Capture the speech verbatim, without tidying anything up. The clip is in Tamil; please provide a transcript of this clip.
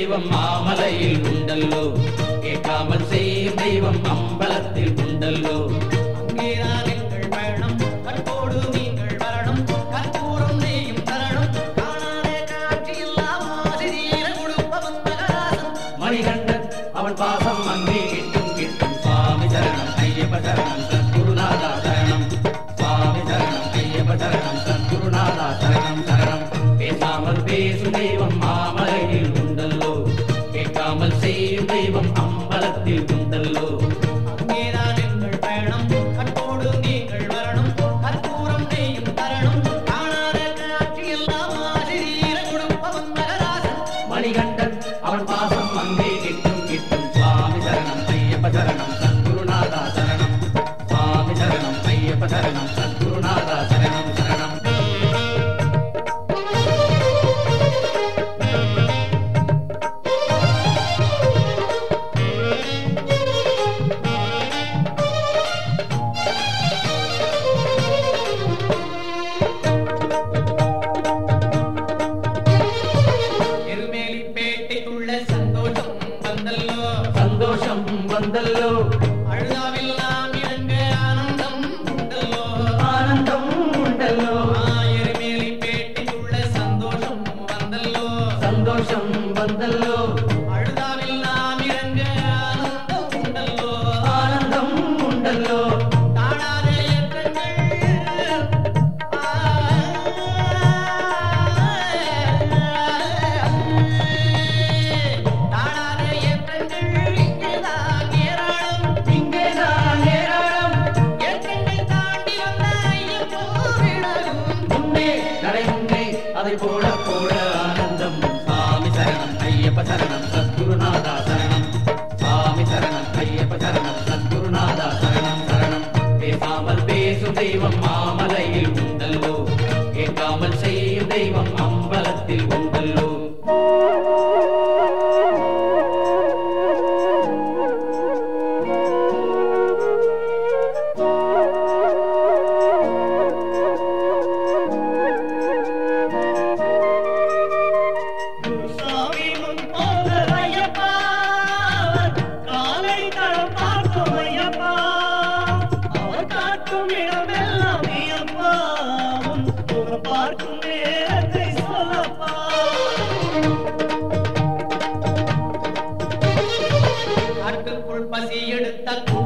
தெய்வம் மாமலையில் உண்டல்லோ, கேட்காமல் செய்யும் தெய்வம் அம்பலத்தில் உண்டல்லோ. அங்கேதான் எங்கள் பயணம், கற்போடு நீங்கள் வரணும், கற்பூரம் நெய்யும் தரணும், காணாத காட்சியெல்லாம் ஆசிரியர கொடுப்பவன் மகராசன். மணிகண்டன் அவன் பாசம் அங்கே கிட்டும் கிட்டும். சுவாமி சரணம் ஐயப்ப சரணம் சத்குருநாதா சரணம். சுவாமி சரணம் ஐயப்ப சரணம் சத்குருநாதா சரணம் சரணம். பேசாமல் பேசும் தெய்வம் மாமலையில் உண்டல்லோ, கேட்காமல் செய்யும் தெய்வம் அம்பலத்தில் உண்டல்லோ. அங்கேதான் எங்கள் பயணம், கற்போடு நீங்கள் வரணும், கற்பூரம் நெய்யும் தரணும், காணாத காட்சியெல்லாம் ஆசிரியர கொடுப்பவன் மகராசன். மணிகண்டன் அவன் பாசம் அங்கே கிட்டும் கிட்டும். சுவாமி சரணம் ஐயப்ப சரணம் சத்குருநாதா சரணம். சுவாமி சரணம் ஐயப்ப சரணம் சத்குருநாதா சரணம் சரணம். எருமேலிப்பேட்டைக்குள்ள சந்தோஷம் வந்தல்லோ, சந்தோஷம் வந்தல்லோ, அழுதாவெல்லாம் இறங்க ஆனந்தம் உண்டல்லோ. ஆனந்தம் உண்டல்லோ. எருமேலிப்பேட்டைக்குள்ள சந்தோஷம் வந்தல்லோ, சந்தோஷம் வந்தல்லோ, அழுதாவெல்லாம் இறங்க ஆனந்தம் உண்டல்லோ. ஆனந்தம் உண்டல்லோ. தாழாத ஏற்றங்கள், ஆ, தாழாத ஏற்றங்கள் இங்கேதான் ஏராளம், இங்கேதான் ஏராளம். ஏற்றங்கள் தாண்டி வந்த ஐயப்போ விடலும். முன்னே நடை முன்னே அதை போட போட ஆனந்தம். சுவாமி சரணம் ஐயப்ப சரணம் சத்குருநாதா சரணம். சுவாமி சரணம் ஐயப்ப சரணம் சத்குருநாதா சரணம் சரணம். பேசாமல் பேசும் தெய்வம் மாமலையில் உண்டல்லோ, கேட்காமல் செய்யும் தெய்வம் அம்பலத்தில் உண்டல்லோ. சாமி முன் போக ஐயப்பா, காலை தடம் பார்க்கும் ஐயப்பா, அவர் காட்டும் இடமெல்லாம் ஐயப்பா, உன் முகம் பார்க்கும் நேரத்தை சொல்லப்பா. காட்டுக்குள் பசி எடுத்த